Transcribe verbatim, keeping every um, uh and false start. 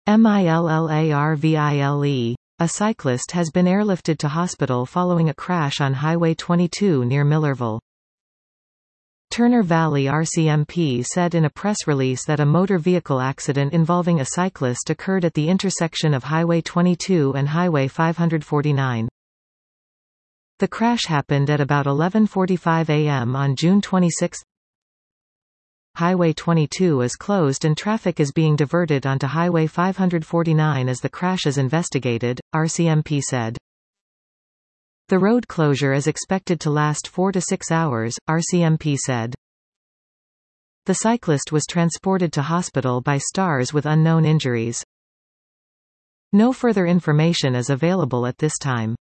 MILLARVILE. A cyclist has been airlifted to hospital following a crash on Highway twenty-two near Millerville. Turner Valley R C M P said in a press release that a motor vehicle accident involving a cyclist occurred at the intersection of Highway twenty-two and Highway five forty-nine. The crash happened at about eleven forty-five a m on June twenty-sixth. Highway twenty-two is closed and traffic is being diverted onto Highway five forty-nine as the crash is investigated, R C M P said. The road closure is expected to last four to six hours, R C M P said. The cyclist was transported to hospital by STARS with unknown injuries. No further information is available at this time.